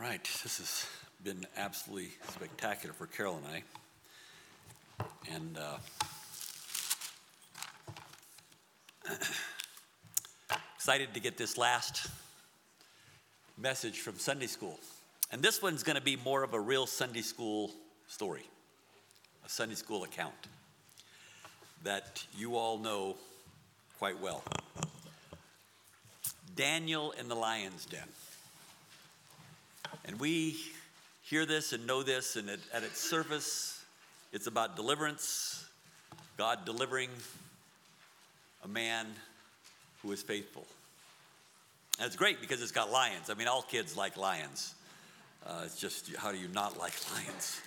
right, this has been absolutely spectacular for Carol and I. And excited to get this last message from Sunday school. And this one's going to be more of a real Sunday school story, a Sunday school account that you all know quite well. Daniel in the lion's den. And we hear this and know this, and at its surface, it's about deliverance, God delivering a man who is faithful. And it's great because it's got lions. I mean, all kids like lions. It's just, how do you not like lions?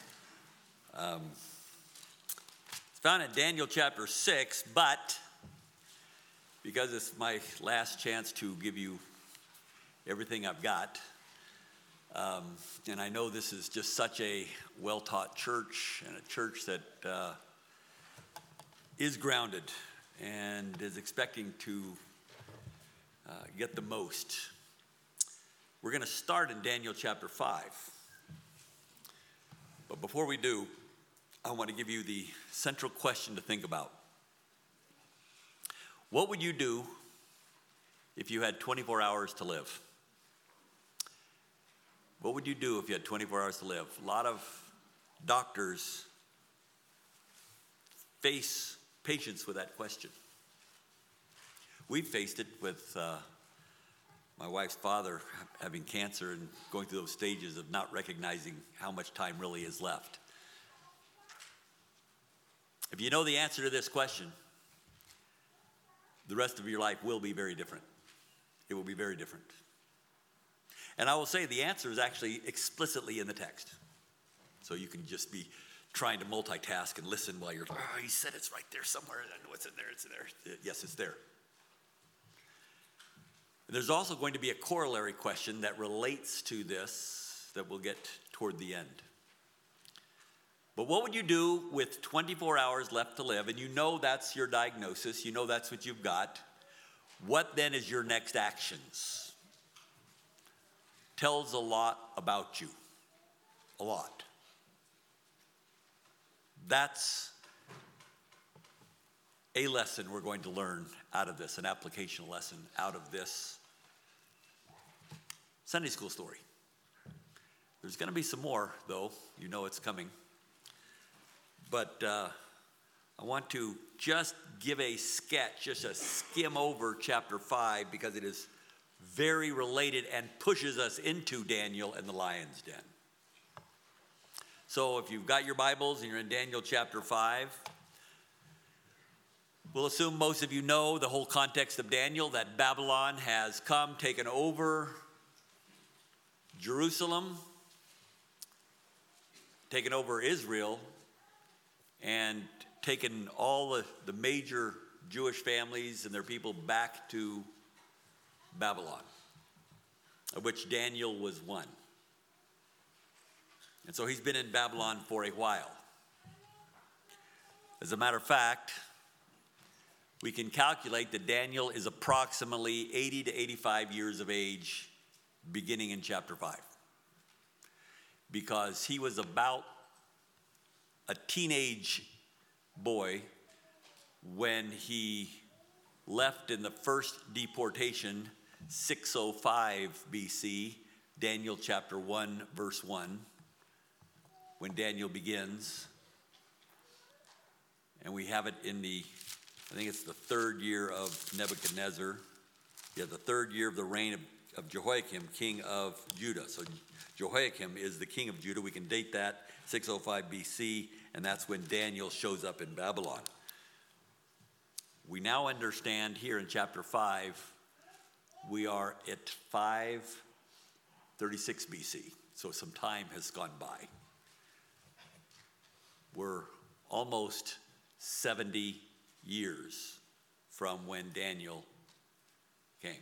It's found in Daniel chapter 6, but because it's my last chance to give you everything I've got, and I know this is just such a well-taught church, and a church that is grounded and is expecting to get the most. We're going to start in Daniel chapter 5. But before we do, I want to give you the central question to think about. What would you do if you had 24 hours to live? What would you do if you had 24 hours to live? A lot of doctors face patients with that question. We've faced it with my wife's father having cancer and going through those stages of not recognizing how much time really is left. If you know the answer to this question, the rest of your life will be very different. It will be very different. And I will say the answer is actually explicitly in the text. So you can just be trying to multitask and listen while you're, he said it's right there somewhere. I know it's in there, it's in there. Yes, it's there. There's also going to be a corollary question that relates to this that we'll get toward the end. But what would you do with 24 hours left to live? And you know that's your diagnosis. You know that's what you've got. What then is your next actions? Tells a lot about you. A lot. That's a lesson we're going to learn out of this, an application lesson out of this Sunday school story. There's going to be some more, though. You know it's coming. But I want to just give a sketch, just a skim over chapter 5, because it is very related and pushes us into Daniel and the lion's den. So if you've got your Bibles and you're in Daniel chapter 5, we'll assume most of you know the whole context of Daniel, that Babylon has come, taken over Jerusalem, taken over Israel, and taken all the major Jewish families and their people back to Babylon, of which Daniel was one. And so he's been in Babylon for a while. As a matter of fact, we can calculate that Daniel is approximately 80 to 85 years of age beginning in chapter 5. Because he was about a teenage boy when he left in the first deportation, 605 BC, Daniel chapter 1, verse 1, when Daniel begins. And we have it in I think it's the third year of Nebuchadnezzar. Yeah, the third year of the reign of Jehoiakim, king of Judah. So Jehoiakim is the king of Judah. We can date that, 605 BC, and that's when Daniel shows up in Babylon. We now understand here in chapter 5, we are at 536 BC. So some time has gone by. We're almost 70 years from when Daniel came.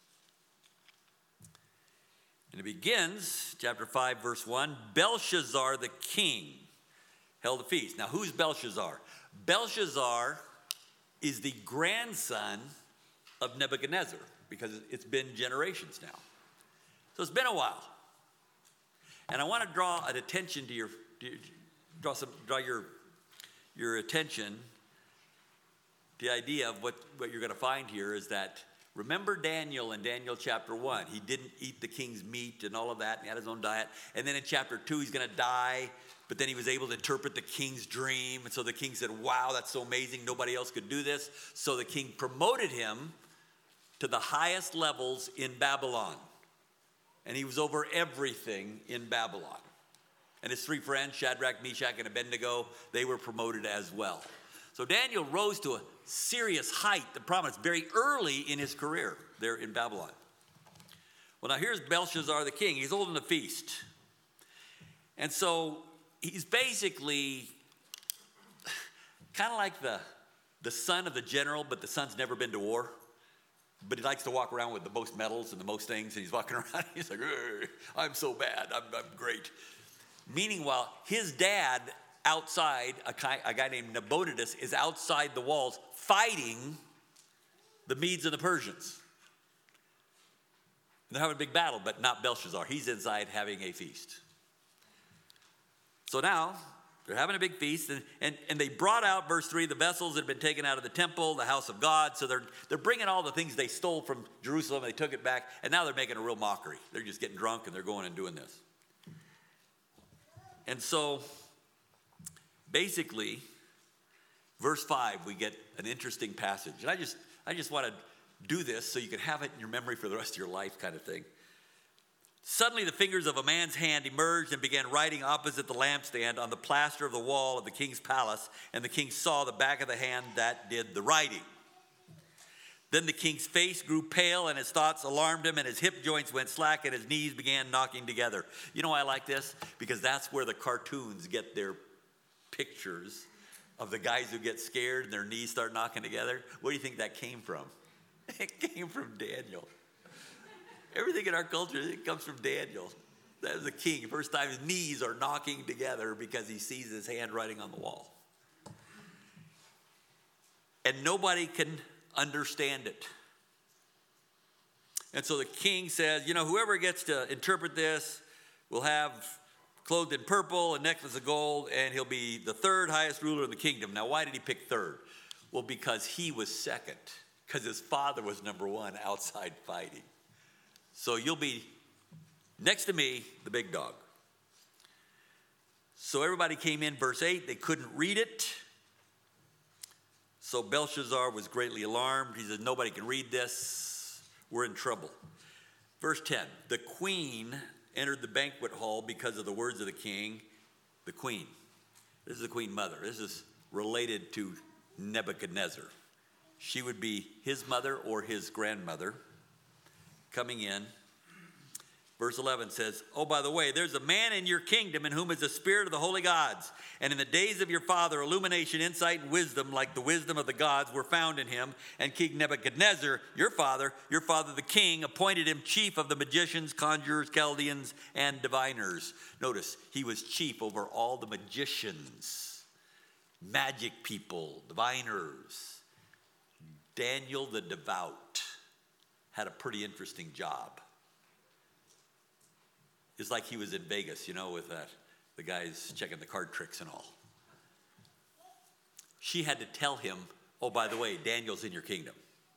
And it begins, chapter 5, verse 1, Belshazzar the king held a feast. Now, who's Belshazzar? Belshazzar is the grandson of Nebuchadnezzar, because it's been generations now. So it's been a while. And I want to draw an attention to draw your attention. The idea of what you're going to find here is that, remember Daniel in Daniel chapter 1. He didn't eat the king's meat and all of that, and he had his own diet. And then in chapter 2, he's going to die, but then he was able to interpret the king's dream. And so the king said, wow, that's so amazing. Nobody else could do this. So the king promoted him to the highest levels in Babylon. And he was over everything in Babylon. And his three friends, Shadrach, Meshach, and Abednego, they were promoted as well. So Daniel rose to a serious height, the promise, very early in his career there in Babylon. Well, now here's Belshazzar the king. He's holding a feast. And so he's basically kind of like the son of the general, but the son's never been to war. But he likes to walk around with the most medals and the most things, and he's walking around, he's like, I'm so bad, I'm great. Meanwhile, his dad outside, a guy named Nabonidus, is outside the walls fighting the Medes and the Persians. And they're having a big battle, but not Belshazzar. He's inside having a feast. So now, they're having a big feast, and they brought out, verse 3, the vessels that had been taken out of the temple, the house of God. So they're bringing all the things they stole from Jerusalem, they took it back, and now they're making a real mockery. They're just getting drunk, and they're going and doing this. And so, basically, verse 5, we get an interesting passage. And I just want to do this so you can have it in your memory for the rest of your life kind of thing. Suddenly the fingers of a man's hand emerged and began writing opposite the lampstand on the plaster of the wall of the king's palace, and the king saw the back of the hand that did the writing. Then the king's face grew pale, and his thoughts alarmed him, and his hip joints went slack, and his knees began knocking together. You know why I like this? Because that's where the cartoons get their pictures of the guys who get scared and their knees start knocking together. Where do you think that came from? It came from Daniel. Everything in our culture, it comes from Daniel. That was the king. First time his knees are knocking together because he sees his hand writing on the wall. And nobody can understand it. And so the king says, whoever gets to interpret this will have clothed in purple, a necklace of gold, and he'll be the third highest ruler in the kingdom. Now, why did he pick third? Well, because he was second, because his father was number one outside fighting. So you'll be next to me, the big dog. So everybody came in, verse 8. They couldn't read it. So Belshazzar was greatly alarmed. He said, nobody can read this. We're in trouble. Verse 10. The queen entered the banquet hall because of the words of the king. The queen. This is the queen mother. This is related to Nebuchadnezzar. She would be his mother or his grandmother. Coming in, verse 11 says, oh, by the way, there's a man in your kingdom in whom is the spirit of the holy gods. And in the days of your father, illumination, insight, and wisdom, like the wisdom of the gods, were found in him. And King Nebuchadnezzar, your father the king, appointed him chief of the magicians, conjurers, Chaldeans, and diviners. Notice, he was chief over all the magicians, magic people, diviners. Daniel the devout had a pretty interesting job. It's like he was in Vegas, with the guys checking the card tricks and all. She had to tell him, oh, by the way, Daniel's in your kingdom.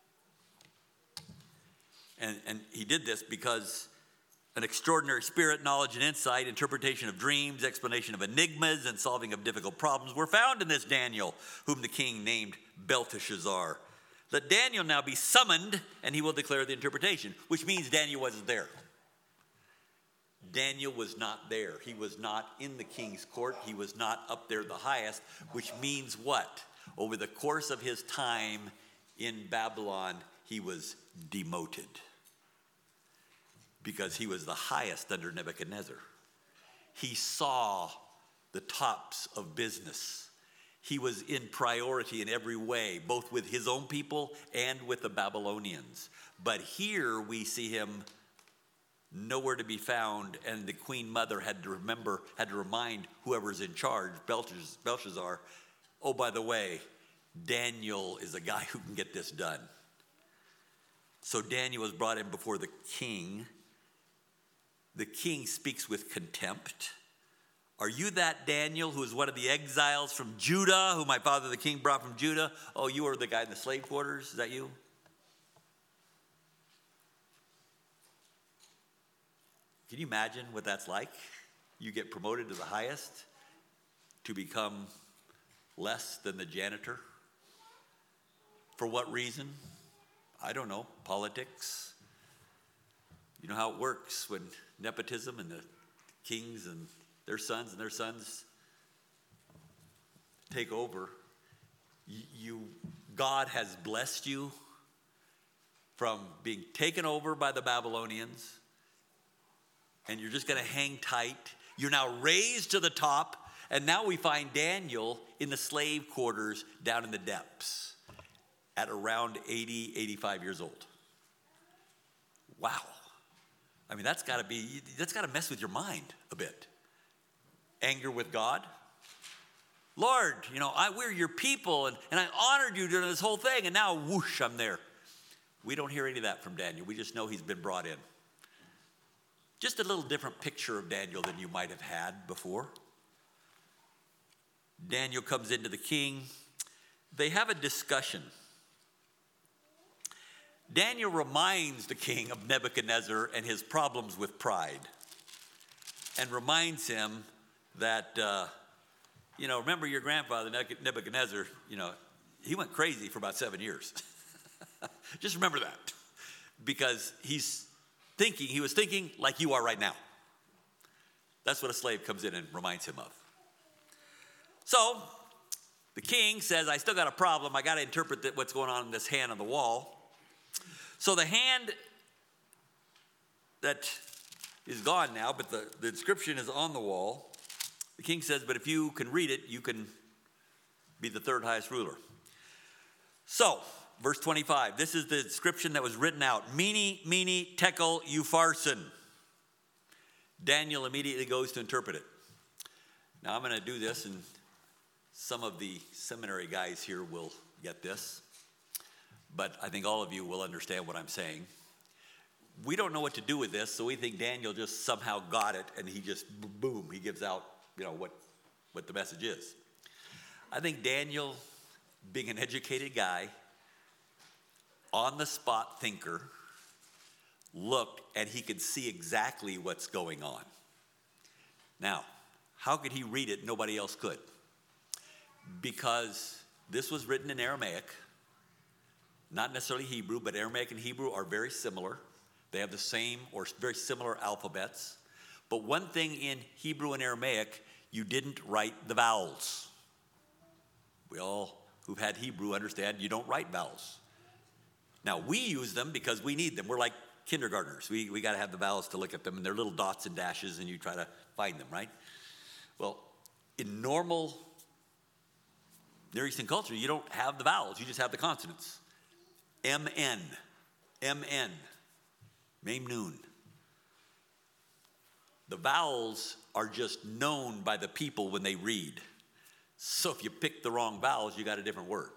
And he did this because an extraordinary spirit, knowledge, and insight, interpretation of dreams, explanation of enigmas, and solving of difficult problems were found in this Daniel, whom the king named Belteshazzar. Let Daniel now be summoned, and he will declare the interpretation, which means Daniel wasn't there. Daniel was not there. He was not in the king's court. He was not up there the highest, which means what? Over the course of his time in Babylon, he was demoted because he was the highest under Nebuchadnezzar. He saw the tops of business. He was in priority in every way, both with his own people and with the Babylonians. But here we see him nowhere to be found, and the queen mother had to remind whoever's in charge, Belshazzar, oh, by the way, Daniel is a guy who can get this done. So Daniel was brought in before the king. the king speaks with contempt. Are you that Daniel who is one of the exiles from Judah, who my father the king brought from Judah? Oh, you are the guy in the slave quarters? Is that you? Can you imagine what that's like? You get promoted to the highest to become less than the janitor. For what reason? I don't know. Politics. You know how it works when nepotism and the kings and their sons take over. God has blessed you from being taken over by the Babylonians, and you're just going to hang tight. You're now raised to the top, and now we find Daniel in the slave quarters down in the depths at around 80, 85 years old. Wow. I mean, that's got to mess with your mind a bit. Anger with God. Lord, we're your people, and I honored you during this whole thing, and now whoosh, I'm there. We don't hear any of that from Daniel. We just know he's been brought in. Just a little different picture of Daniel than you might have had before. Daniel comes into the king. They have a discussion. Daniel reminds the king of Nebuchadnezzar and his problems with pride, and reminds him that, remember your grandfather, Nebuchadnezzar, he went crazy for about 7 years. Just remember that, because he was thinking like you are right now. That's what a slave comes in and reminds him of. So the king says, I still got a problem. I got to interpret what's going on in this hand on the wall. So the hand that is gone now, but the inscription is on the wall. The king says, but if you can read it, you can be the third highest ruler. So, verse 25, this is the inscription that was written out. Mene, mene, tekel, upharsin. Daniel immediately goes to interpret it. Now I'm going to do this, and some of the seminary guys here will get this, but I think all of you will understand what I'm saying. We don't know what to do with this, so we think Daniel just somehow got it, and he just, boom, he gives out, what the message is. I think Daniel, being an educated guy, on-the-spot thinker, looked and he could see exactly what's going on. Now, how could he read it? Nobody else could. Because this was written in Aramaic, not necessarily Hebrew, but Aramaic and Hebrew are very similar. They have the same or very similar alphabets. But one thing in Hebrew and Aramaic, you didn't write the vowels. We all who've had Hebrew understand you don't write vowels. Now, we use them because we need them. We're like kindergartners. We got to have the vowels to look at them, and they're little dots and dashes, and you try to find them, right? Well, in normal Near Eastern culture, you don't have the vowels. You just have the consonants. M-N, M-N, Memnoon. The vowels are just known by the people when they read. So if you pick the wrong vowels, you got a different word.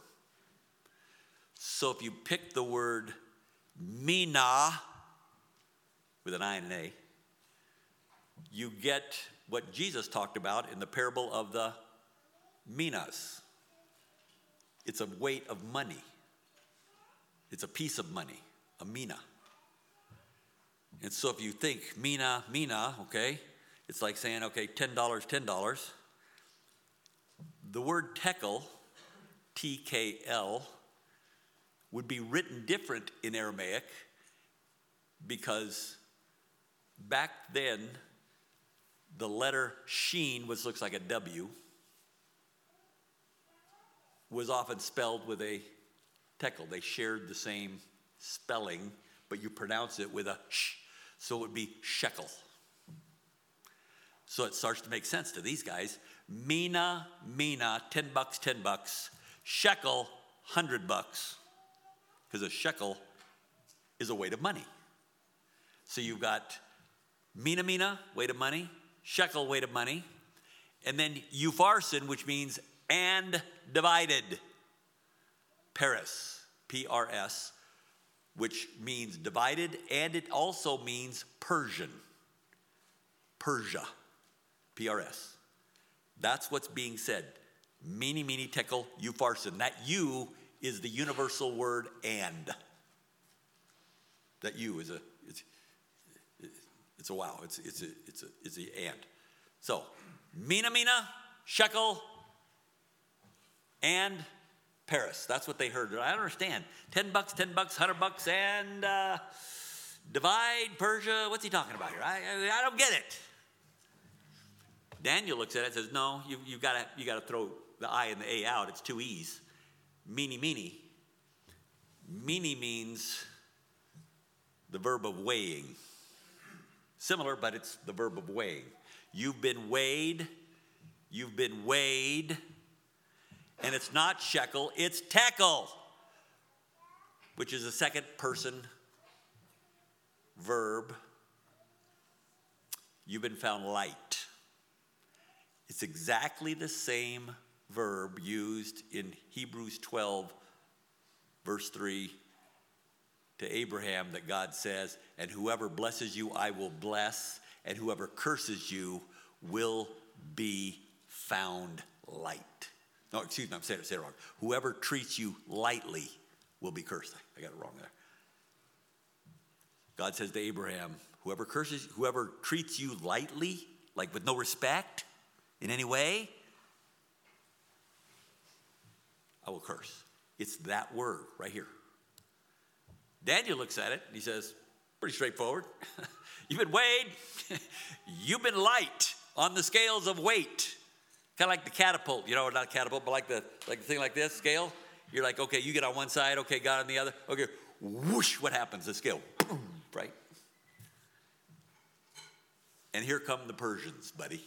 So if you pick the word Mina with an I and an A, you get what Jesus talked about in the parable of the minas. It's a weight of money. It's a piece of money, a mina. And so if you think mina, okay, it's like saying, okay, $10, $10. The word tekel, T-K-L, would be written different in Aramaic because back then, the letter sheen, which looks like a W, was often spelled with a tekel. They shared the same spelling, but you pronounce it with a sh, so it would be shekel. So it starts to make sense to these guys. Mina, $10, $10. Shekel, $100. Because a shekel is a weight of money. So you've got mina, weight of money, shekel, weight of money, and then upharsin, which means and divided. Paris, P-R-S, which means divided, and it also means Persian. Persia, P-R-S. That's what's being said. Mene, mene, tekel, upharsin. That you is the universal word and. That you is it's a wow. It's a and. So, mina, shekel, and Paris. That's what they heard. I don't understand. $10, $100, and divide Persia. What's he talking about here? I don't get it. Daniel looks at it and says, no, you got to throw the I and the A out. It's two E's. Mene, mene. Mene means the verb of weighing. Similar, but it's the verb of weighing. You've been weighed. You've been weighed. And it's not shekel, it's tekel, which is a second person verb. You've been found light. It's exactly the same verb used in Hebrews 12, verse 3, to Abraham, that God says, and whoever blesses you, I will bless, and whoever curses you will be found light. No, excuse me, I'm saying it wrong. Whoever treats you lightly will be cursed. I got it wrong there. God says to Abraham, whoever treats you lightly, like with no respect in any way, I will curse. It's that word right here. Daniel looks at it and he says, pretty straightforward. You've been weighed. You've been light on the scales of weight. Kind of like the catapult, not a catapult, but like the thing like this, scale. You're like, okay, you get on one side, okay, God on the other. Okay, whoosh, what happens? The scale, boom, right? And here come the Persians, buddy.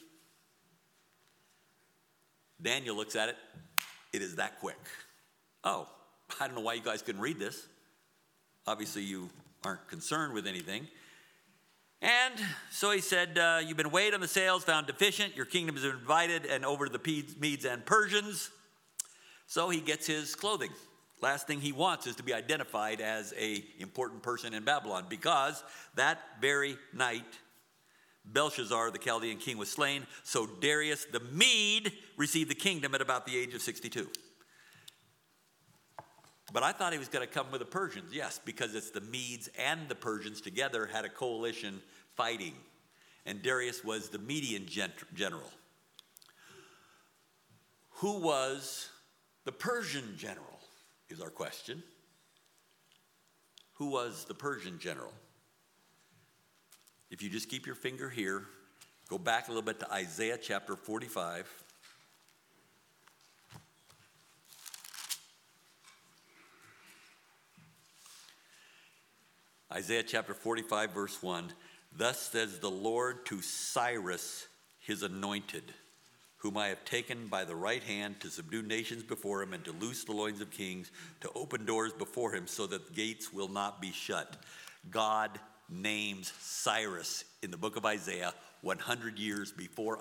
Daniel looks at it. It is that quick. Oh, I don't know why you guys couldn't read this. Obviously, you aren't concerned with anything. And so he said, you've been weighed on the scales, found deficient. Your kingdom is divided and over to the Medes and Persians. So he gets his clothing. Last thing he wants is to be identified as an important person in Babylon, because that very night, Belshazzar, the Chaldean king, was slain. So Darius the Mede received the kingdom at about the age of 62. But I thought he was going to come with the Persians. Yes, because it's the Medes and the Persians together had a coalition fighting. And Darius was the Median general. Who was the Persian general is our question. Who was the Persian general? If you just keep your finger here, go back a little bit to Isaiah chapter 45. Isaiah chapter 45, verse 1. Thus says the Lord to Cyrus, his anointed, whom I have taken by the right hand to subdue nations before him and to loose the loins of kings, to open doors before him so that the gates will not be shut. God names Cyrus in the book of Isaiah 100 years before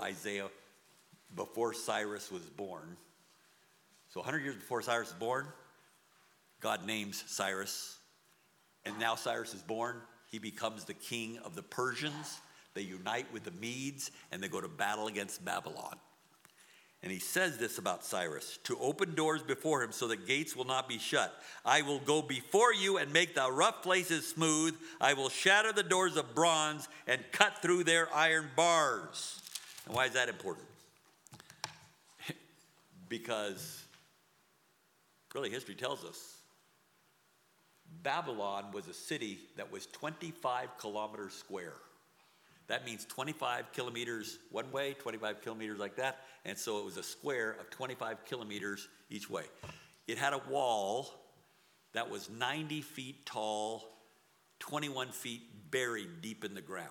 Cyrus was born. So 100 years before Cyrus was born, God names Cyrus. And now Cyrus is born. He becomes the king of the Persians. They unite with the Medes, and they go to battle against Babylon. And he says this about Cyrus, to open doors before him so that gates will not be shut. I will go before you and make the rough places smooth. I will shatter the doors of bronze and cut through their iron bars. And why is that important? Because really history tells us Babylon was a city that was 25 kilometers square. That means 25 kilometers one way, 25 kilometers like that. And so it was a square of 25 kilometers each way. It had a wall that was 90 feet tall, 21 feet buried deep in the ground.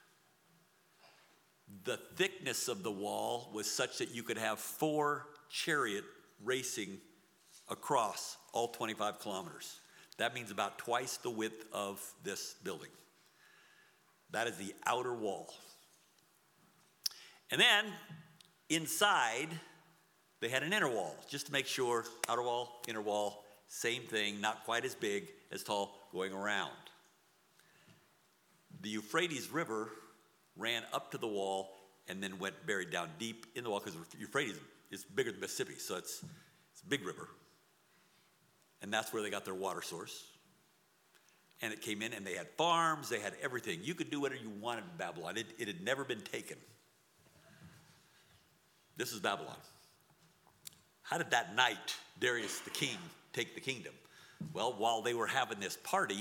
The thickness of the wall was such that you could have 4 chariots racing across all 25 kilometers. That means about twice the width of this building. That is the outer wall. And then inside, they had an inner wall, just to make sure, outer wall, inner wall, same thing, not quite as big, as tall, going around. The Euphrates River ran up to the wall, and then went buried down deep in the wall, because Euphrates is bigger than Mississippi, so it's a big river. And that's where they got their water source. And it came in, and they had farms, they had everything. You could do whatever you wanted in Babylon. It had never been taken. This is Babylon. How did that night Darius the king take the kingdom? Well, while they were having this party,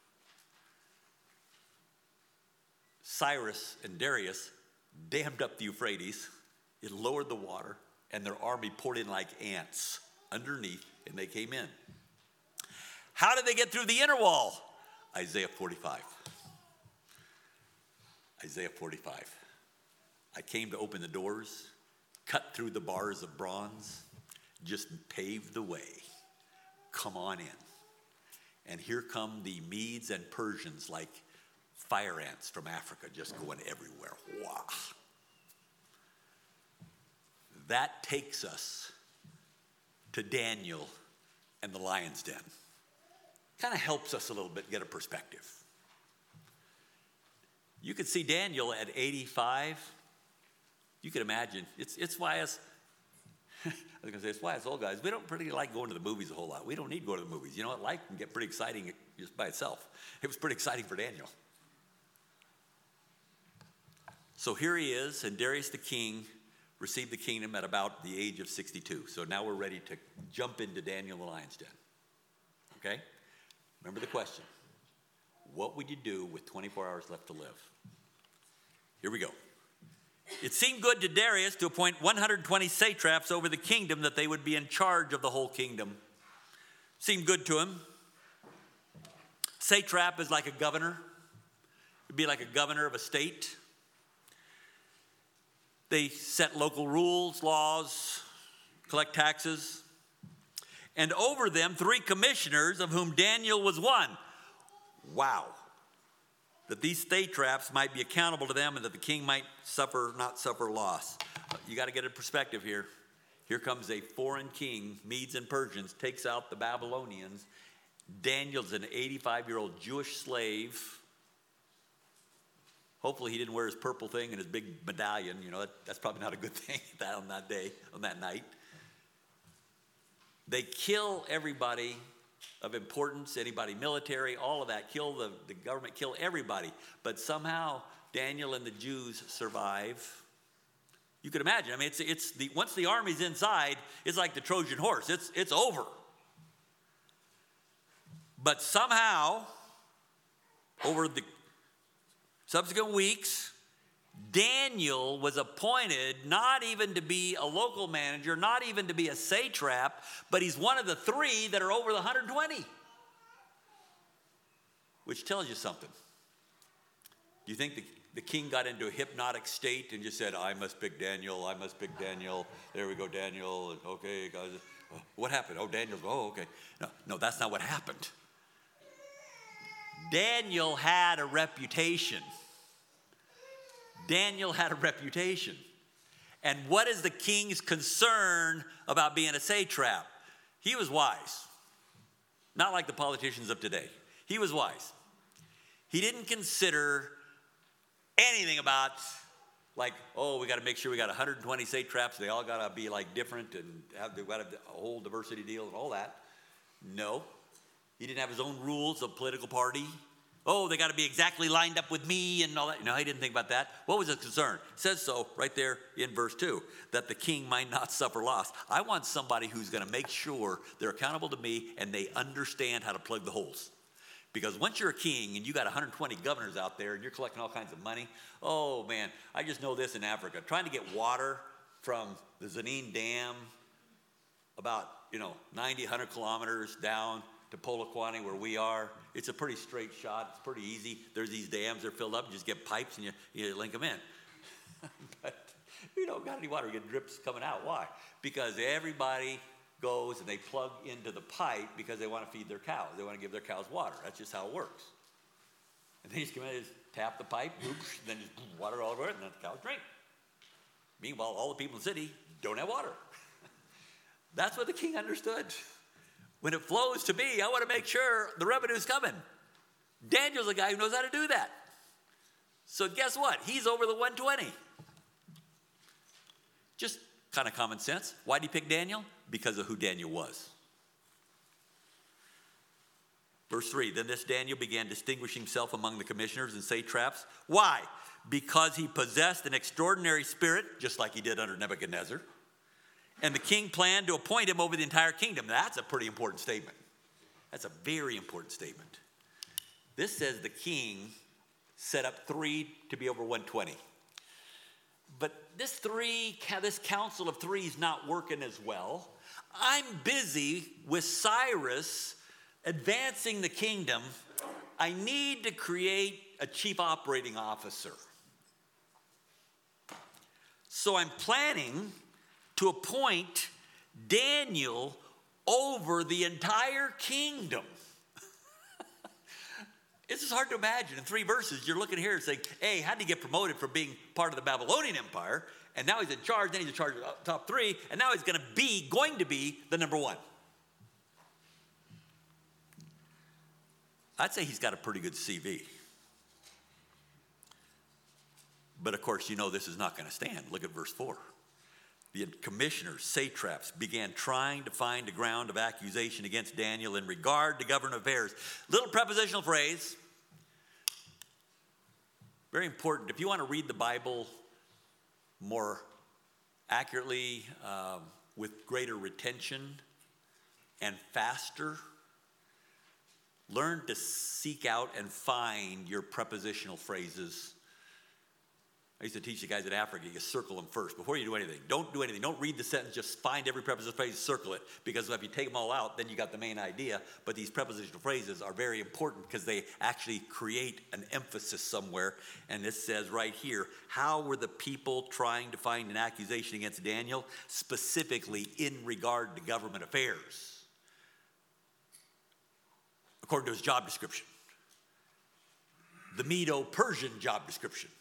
Cyrus and Darius dammed up the Euphrates. It lowered the water, and their army poured in like ants underneath, and they came in. How did they get through the inner wall? Isaiah 45. Isaiah 45. I came to open the doors, cut through the bars of bronze, just pave the way. Come on in. And here come the Medes and Persians like fire ants from Africa, just going everywhere. Wow. That takes us to Daniel and the lion's den. Kind of helps us a little bit get a perspective. You could see Daniel at 85. You can imagine. It's why us, I was going to say, it's why us old guys, we don't pretty like going to the movies a whole lot. We don't need to go to the movies. You know what? Life can get pretty exciting just by itself. It was pretty exciting for Daniel. So here he is, and Darius the king received the kingdom at about the age of 62. So now we're ready to jump into Daniel the lion's den. Okay? Remember the question. What would you do with 24 hours left to live? Here we go. It seemed good to Darius to appoint 120 satraps over the kingdom, that they would be in charge of the whole kingdom. Seemed good to him. Satrap is like a governor. It'd be like a governor of a state. They set local rules, laws, collect taxes. And over them 3 commissioners, of whom Daniel was one. Wow. That these satraps might be accountable to them, and that the king might not suffer loss. You got to get a perspective here. Here comes a foreign king, Medes and Persians, takes out the Babylonians. Daniel's an 85-year-old Jewish slave. Hopefully he didn't wear his purple thing and his big medallion. You know, that's probably not a good thing on that day, on that night. They kill everybody of importance, anybody military, all of that. Kill the government, kill everybody. But somehow Daniel and the Jews survive. You can imagine. I mean, once the army's inside, it's like the Trojan horse. It's over. But somehow, over the subsequent weeks, Daniel was appointed not even to be a local manager, not even to be a satrap, but he's one of the 3 that are over the 120. Which tells you something. Do you think the king got into a hypnotic state and just said, I must pick Daniel, I must pick Daniel. There we go, Daniel. Okay, guys. What happened? Oh, Daniel. Oh, okay. No, that's not what happened. Daniel had a reputation. Daniel had a reputation. And what is the king's concern about being a satrap? He was wise. Not like the politicians of today. He was wise. He didn't consider anything about like, oh, we got to make sure we got 120 satraps. They all got to be like different and they've got a whole diversity deal and all that. No. He didn't have his own rules of political party. Oh, they got to be exactly lined up with me and all that. No, he didn't think about that. What was his concern? It says so right there in verse 2, that the king might not suffer loss. I want somebody who's going to make sure they're accountable to me and they understand how to plug the holes. Because once you're a king and you got 120 governors out there and you're collecting all kinds of money, oh man, I just know this in Africa. Trying to get water from the Zanin Dam about, 90, 100 kilometers down to Polokwane where we are, it's a pretty straight shot. It's pretty easy. There's these dams, they're filled up. You just get pipes and you link them in. But you don't got any water. You get drips coming out. Why? Because everybody goes and they plug into the pipe because they want to feed their cows. They want to give their cows water. That's just how it works. And they just come in and just tap the pipe, oops, then just water all over it, and then the cows drink. Meanwhile, all the people in the city don't have water. That's what the king understood. When it flows to me, I want to make sure the revenue's coming. Daniel's the guy who knows how to do that. So guess what? He's over the 120. Just kind of common sense. Why did he pick Daniel? Because of who Daniel was. Verse 3, then this Daniel began distinguishing himself among the commissioners and satraps. Why? Because he possessed an extraordinary spirit, just like he did under Nebuchadnezzar. And the king planned to appoint him over the entire kingdom. That's a pretty important statement. That's a very important statement. This says the king set up 3 to be over 120. But this council of 3 is not working as well. I'm busy with Cyrus advancing the kingdom. I need to create a chief operating officer. So I'm planning to appoint Daniel over the entire kingdom. This is hard to imagine. In 3 verses, you're looking here and saying, hey, how did he get promoted from being part of the Babylonian Empire? And now he's in charge, then he's in charge of the top 3, and now he's going to be the number 1. I'd say he's got a pretty good CV. But of course, you know this is not going to stand. Look at verse 4. The commissioners, satraps, began trying to find a ground of accusation against Daniel in regard to government affairs. Little prepositional phrase. Very important. If you want to read the Bible more accurately, with greater retention and faster, learn to seek out and find your prepositional phrases. I used to teach the guys in Africa, you circle them first before you do anything. Don't do anything. Don't read the sentence. Just find every prepositional phrase, circle it. Because if you take them all out, then you got the main idea. But these prepositional phrases are very important because they actually create an emphasis somewhere. And this says right here, how were the people trying to find an accusation against Daniel? Specifically in regard to government affairs. According to his job description. The Medo-Persian job description.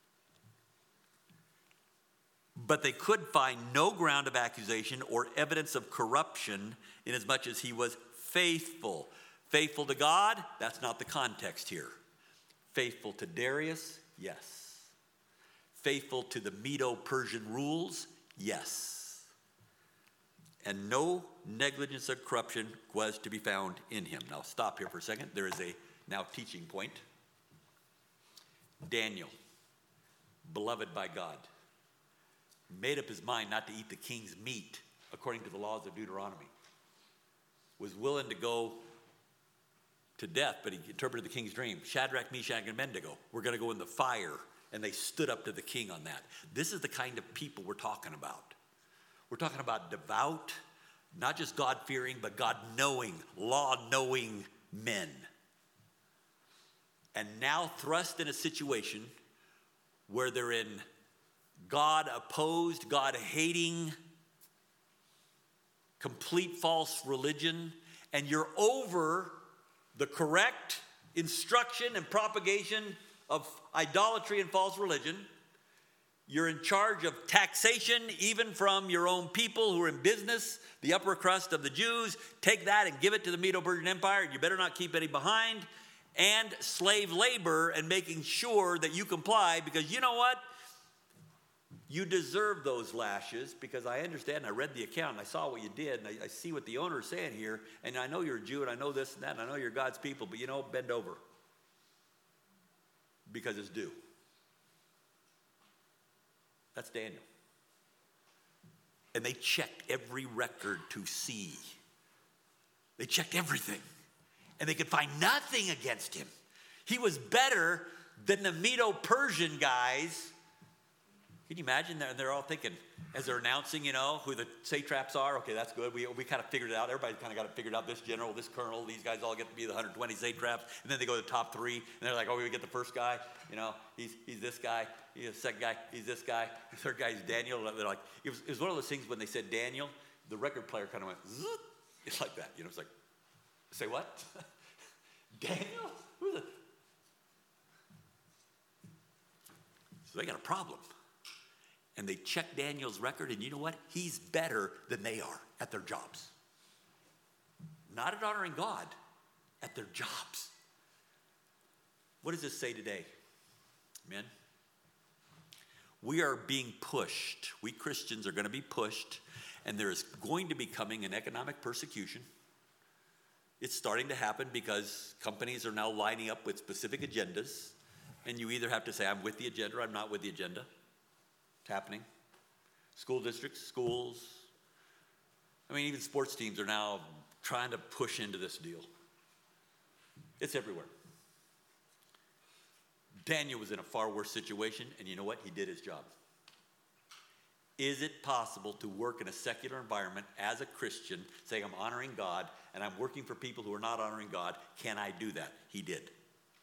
But they could find no ground of accusation or evidence of corruption inasmuch as he was faithful. Faithful to God? That's not the context here. Faithful to Darius? Yes. Faithful to the Medo-Persian rules? Yes. And no negligence or corruption was to be found in him. Now stop here for a second. There is a now teaching point. Daniel, beloved by God, made up his mind not to eat the king's meat according to the laws of Deuteronomy. Was willing to go to death, but he interpreted the king's dream. Shadrach, Meshach, and Abednego were going to go in the fire, and they stood up to the king on that. This is the kind of people we're talking about. We're talking about devout, not just God-fearing, but God-knowing, law-knowing men. And now thrust in a situation where they're in God-opposed, God-hating, complete false religion, and you're over the correct instruction and propagation of idolatry and false religion. You're in charge of taxation, even from your own people who are in business, the upper crust of the Jews. Take that and give it to the Medo-Persian Empire. You better not keep any behind. And slave labor and making sure that you comply, because you know what? You deserve those lashes, because I understand, I read the account, and I saw what you did, and I see what the owner is saying here, and I know you're a Jew, and I know this and that, and I know you're God's people, but you know, bend over, because it's due. That's Daniel. And they checked every record to see. They checked everything, and they could find nothing against him. He was better than the Medo-Persian guys. Can you imagine? They're all thinking, as they're announcing, you know, who the satraps are. Okay, that's good. We kind of figured it out. Everybody kind of got it figured out. This general, this colonel, these guys all get to be the 120 satraps. And then they go to the top 3. And they're like, oh, we get the first guy. You know, he's this guy. He's the second guy. He's this guy. The third guy is Daniel. They're like, it was one of those things when they said Daniel, the record player kind of went, zzz. It's like that. You know, it's like, say what? Daniel? Who's it? So they got a problem. And they checked Daniel's record, and you know what? He's better than they are at their jobs. Not at honoring God, at their jobs. What does this say today? Amen. We are being pushed. We Christians are going to be pushed, and there is going to be coming an economic persecution. It's starting to happen because companies are now lining up with specific agendas, and you either have to say, I'm with the agenda or I'm not with the agenda. It's happening. School districts, schools. I mean, even sports teams are now trying to push into this deal. It's everywhere. Daniel was in a far worse situation, and you know what? He did his job. Is it possible to work in a secular environment as a Christian, saying I'm honoring God, and I'm working for people who are not honoring God? Can I do that? He did.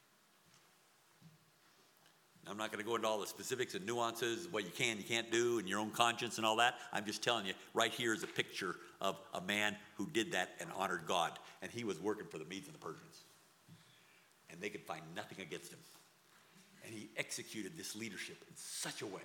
I'm not going to go into all the specifics and nuances, what you can, you can't do, and your own conscience and all that. I'm just telling you, right here is a picture of a man who did that and honored God. And he was working for the Medes and the Persians. And they could find nothing against him. And he executed this leadership in such a way.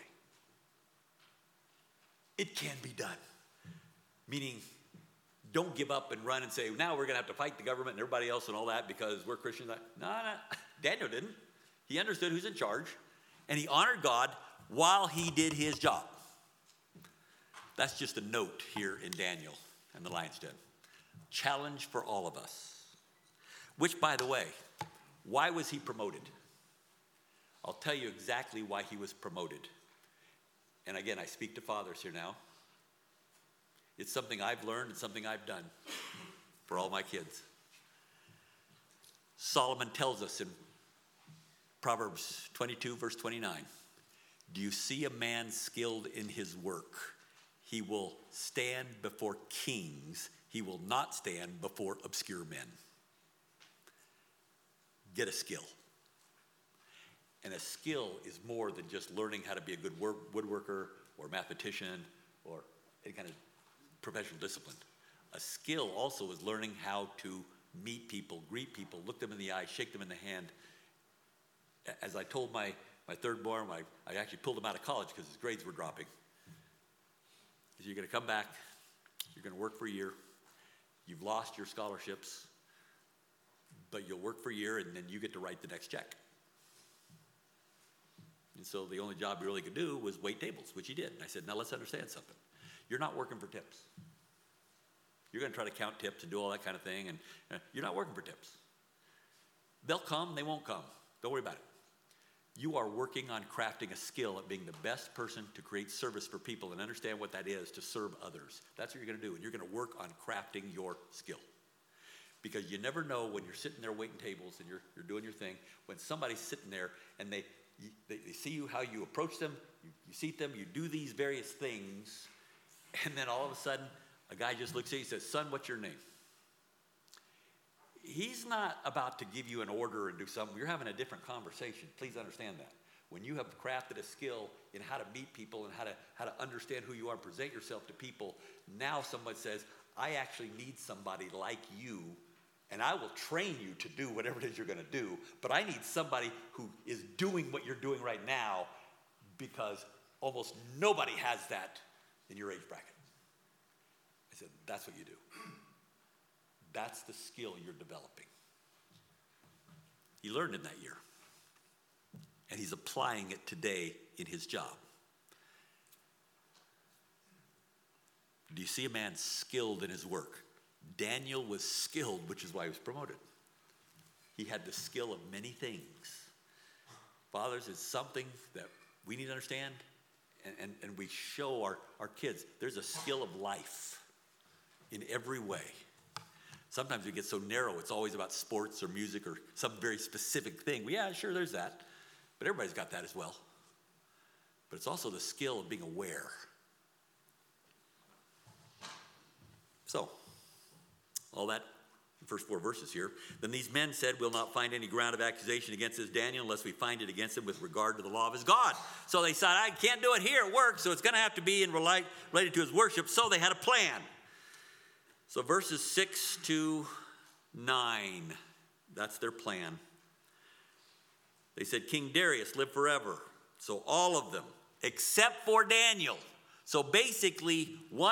It can be done. Meaning, don't give up and run and say, now we're going to have to fight the government and everybody else and all that because we're Christians. No. Daniel didn't. He understood who's in charge. And he honored God while he did his job. That's just a note here in Daniel and the lion's den. Challenge for all of us. Which, by the way, why was he promoted? I'll tell you exactly why he was promoted. And again, I speak to fathers here now. It's something I've learned and something I've done for all my kids. Solomon tells us in Proverbs 22, verse 29, do you see a man skilled in his work? He will stand before kings. He will not stand before obscure men. Get a skill. And a skill is more than just learning how to be a good woodworker or mathematician or any kind of professional discipline. A skill also is learning how to meet people, greet people, look them in the eye, shake them in the hand. As I told my third born, I actually pulled him out of college because his grades were dropping. He said, you're going to come back, you're going to work for a year, you've lost your scholarships, but you'll work for a year and then you get to write the next check. And so the only job he really could do was wait tables, which he did. And I said, now let's understand something. You're not working for tips. You're going to try to count tips and do all that kind of thing, and you're not working for tips. They'll come, they won't come. Don't worry about it. You are working on crafting a skill at being the best person to create service for people and understand what that is to serve others. That's what you're going to do, and you're going to work on crafting your skill. Because you never know when you're sitting there waiting tables and you're doing your thing, when somebody's sitting there and they see you, how you approach them, you seat them, you do these various things, and then all of a sudden, a guy just looks at you and says, son, what's your name? He's not about to give you an order and do something. You're having a different conversation. Please understand that. When you have crafted a skill in how to meet people and how to understand who you are and present yourself to people, now someone says, I actually need somebody like you, and I will train you to do whatever it is you're going to do, but I need somebody who is doing what you're doing right now because almost nobody has that in your age bracket. I said, that's what you do. That's the skill you're developing. He learned in that year. And he's applying it today in his job. Do you see a man skilled in his work? Daniel was skilled, which is why he was promoted. He had the skill of many things. Fathers, it's something that we need to understand, and we show our kids. There's a skill of life in every way. Sometimes we get so narrow, it's always about sports or music or some very specific thing. Well, yeah, sure, there's that. But everybody's got that as well. But it's also the skill of being aware. So, all that, the first 4 verses here. Then these men said, we'll not find any ground of accusation against this Daniel unless we find it against him with regard to the law of his God. So they said, I can't do it here at work, so it's going to have to be related to his worship. So they had a plan. So verses 6 to 9, that's their plan. They said, King Darius, live forever. So all of them, except for Daniel. So basically,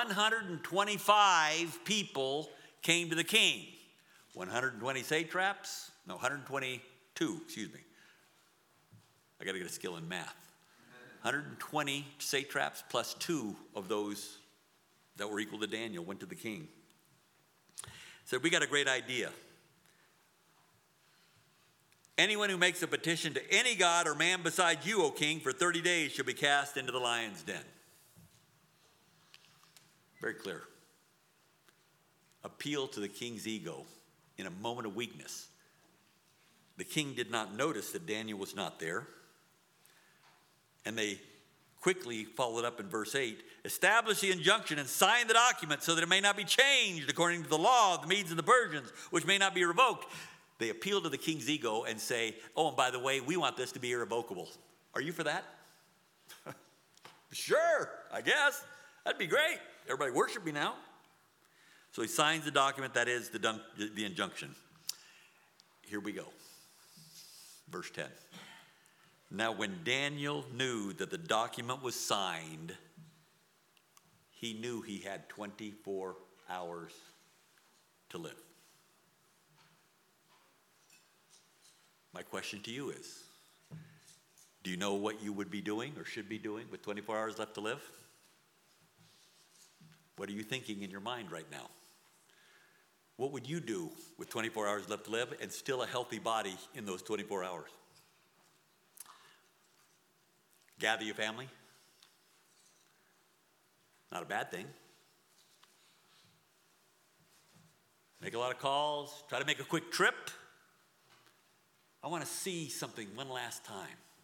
125 people came to the king. 120 satraps? No, 122, excuse me. I got to get a skill in math. 120 satraps plus 2 of those that were equal to Daniel went to the king. Said, we got a great idea. Anyone who makes a petition to any god or man besides you, O king, for 30 days shall be cast into the lion's den. Very clear. Appeal to the king's ego in a moment of weakness. The king did not notice that Daniel was not there. And they quickly followed up in verse 8, establish the injunction and sign the document so that it may not be changed according to the law of the Medes and the Persians, which may not be revoked. They appeal to the king's ego and say, oh, and by the way, we want this to be irrevocable. Are you for that? Sure, I guess. That'd be great. Everybody worship me now. So he signs the document, that is the injunction. Here we go. Verse 10. Now when Daniel knew that the document was signed, he knew he had 24 hours to live. My question to you is, do you know what you would be doing or should be doing with 24 hours left to live? What are you thinking in your mind right now? What would you do with 24 hours left to live and still a healthy body in those 24 hours? Gather your family? Not a bad thing. Make a lot of calls. Try to make a quick trip. I want to see something one last time.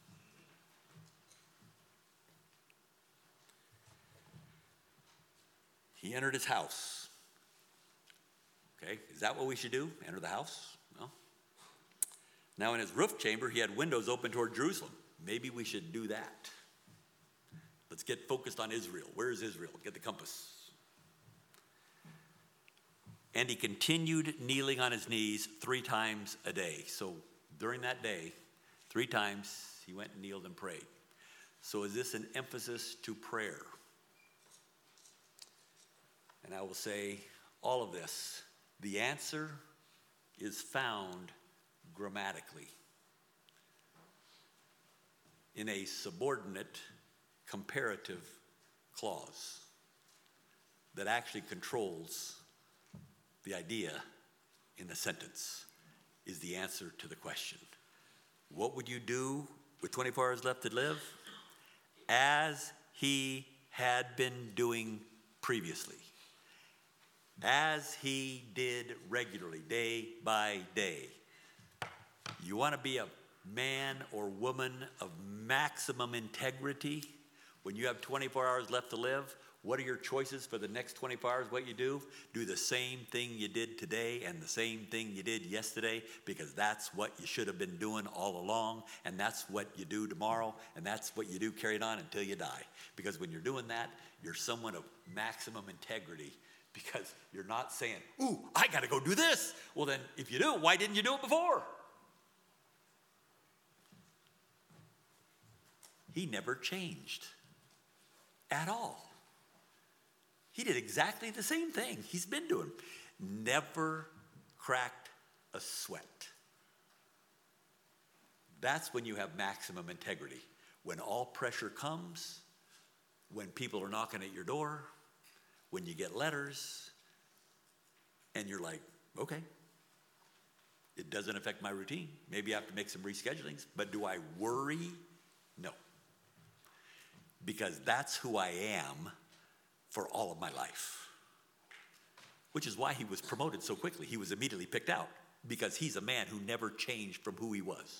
He entered his house. Okay, is that what we should do? Enter the house? No. Now in his roof chamber, he had windows open toward Jerusalem. Maybe we should do that. Let's get focused on Israel. Where is Israel? Get the compass. And he continued kneeling on his knees 3 times a day. So during that day, 3 times he went and kneeled and prayed. So is this an emphasis to prayer? And I will say all of this. The answer is found grammatically in a subordinate comparative clause that actually controls the idea in the sentence, is the answer to the question. What would you do with 24 hours left to live? As he had been doing previously. As he did regularly, day by day. You want to be a man or woman of maximum integrity? When you have 24 hours left to live, what are your choices for the next 24 hours? What you do? Do the same thing you did today and the same thing you did yesterday, because that's what you should have been doing all along, and that's what you do tomorrow, and that's what you do carried on until you die. Because when you're doing that, you're someone of maximum integrity, because you're not saying, ooh, I got to go do this. Well, then, if you do, why didn't you do it before? He never changed at all. He did exactly the same thing he's been doing. Never cracked a sweat. That's when you have maximum integrity. When all pressure comes, when people are knocking at your door, when you get letters, and you're like, okay, it doesn't affect my routine. Maybe I have to make some reschedulings, but do I worry? No. Because that's who I am for all of my life. Which is why he was promoted so quickly. He was immediately picked out, because he's a man who never changed from who he was.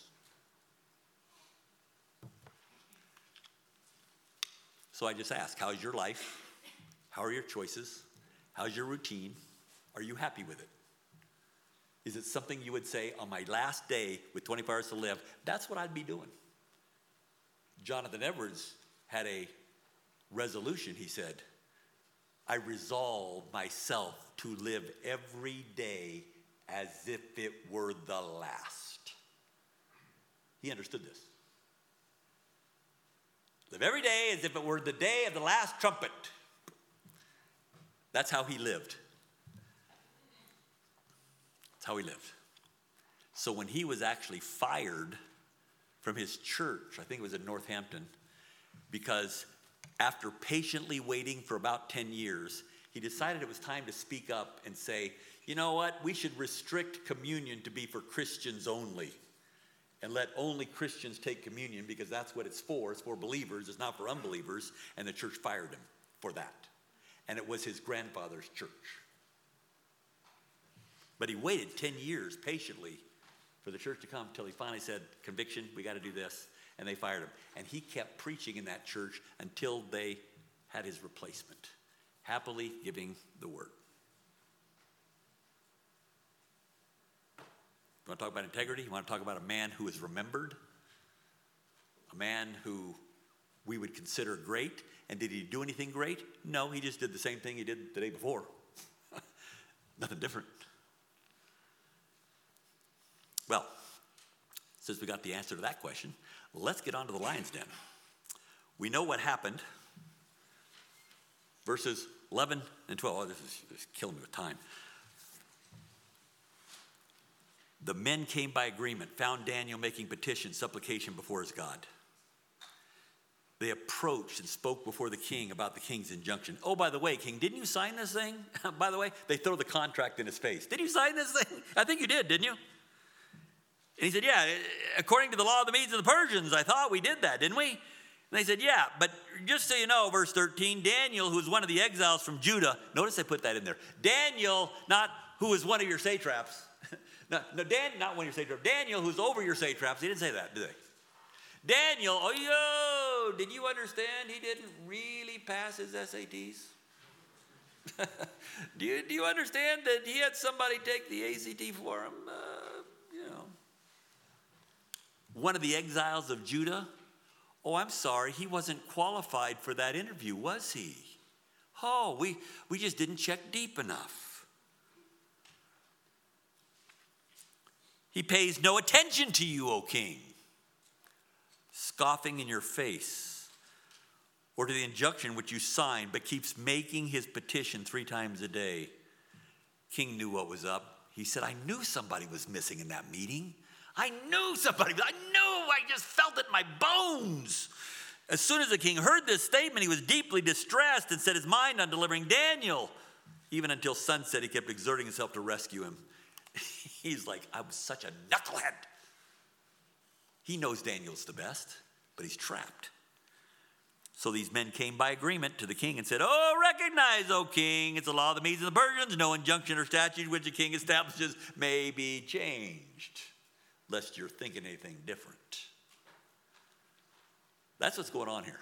So I just ask, how's your life? How are your choices? How's your routine? Are you happy with it? Is it something you would say, on my last day with 24 hours to live, that's what I'd be doing? Jonathan Edwards had a resolution. He said, I resolve myself to live every day as if it were the last. He understood this. Live every day as if it were the day of the last trumpet. That's how he lived. That's how he lived. So when he was actually fired from his church. I think it was in Northampton, because after patiently waiting for about 10 years, he decided it was time to speak up and say, you know what, we should restrict communion to be for Christians only, and let only Christians take communion, because that's what it's for. It's for believers, it's not for unbelievers. And the church fired him for that. And it was his grandfather's church. But he waited 10 years patiently for the church to come until he finally said, conviction, we got to do this. And they fired him. And he kept preaching in that church until they had his replacement, happily giving the word. You want to talk about integrity? You want to talk about a man who is remembered? A man who we would consider great. And did he do anything great? No, he just did the same thing he did the day before. Nothing different. Well, since we got the answer to that question, let's get on to the lion's den. We know what happened. Verses 11 and 12. Oh, this is killing me with time. The men came by agreement, found Daniel making petition, supplication before his God. They approached and spoke before the king about the king's injunction. Oh, by the way, king, didn't you sign this thing? By the way, they throw the contract in his face. Did you sign this thing? I think you did, didn't you? And he said, yeah, according to the law of the Medes and the Persians, I thought we did that, didn't we? And they said, yeah, but just so you know, verse 13, Daniel, who was one of the exiles from Judah, notice they put that in there. Daniel, not who was one of your satraps. No, not one of your satraps. Daniel, who's over your satraps. He didn't say that, did they? Daniel, did you understand he didn't really pass his SATs? Do you understand that he had somebody take the ACT for him? One of the exiles of Judah. Oh, I'm sorry, he wasn't qualified for that interview, was he? Oh, we just didn't check deep enough. He pays no attention to you, O king, scoffing in your face, or to the injunction which you signed, but keeps making his petition 3 times a day. King knew what was up. He said, I knew somebody was missing in that meeting. I just felt it in my bones. As soon as the king heard this statement, he was deeply distressed and set his mind on delivering Daniel. Even until sunset, he kept exerting himself to rescue him. He's like, I was such a knucklehead. He knows Daniel's the best, but he's trapped. So these men came by agreement to the king and said, oh, recognize, O king, it's the law of the Medes and the Persians. No injunction or statute which the king establishes may be changed, lest you're thinking anything different. That's what's going on here.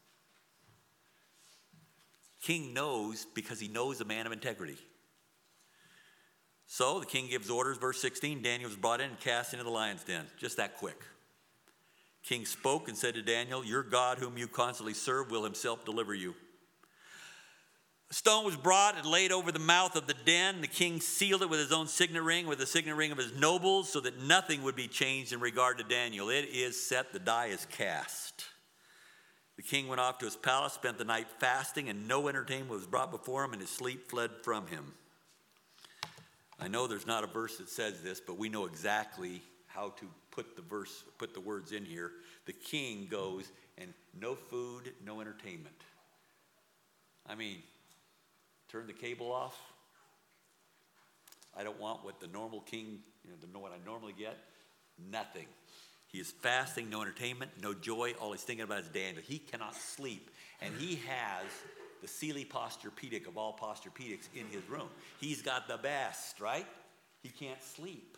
King knows because he knows a man of integrity. So the king gives orders, verse 16, Daniel was brought in and cast into the lion's den. Just that quick. King spoke and said to Daniel, your God whom you constantly serve will himself deliver you. A stone was brought and laid over the mouth of the den. The king sealed it with his own signet ring, with the signet ring of his nobles, so that nothing would be changed in regard to Daniel. It is set, the die is cast. The king went off to his palace, spent the night fasting, and no entertainment was brought before him, and his sleep fled from him. I know there's not a verse that says this, but we know exactly how to put the words in here. The king goes, and no food, no entertainment. I mean, turn the cable off. I don't want what the normal king, what I normally get. Nothing. He is fasting, no entertainment, no joy. All he's thinking about is Daniel. He cannot sleep. And he has the Sealy Posturepedic of all Posturepedics in his room. He's got the best, right? He can't sleep.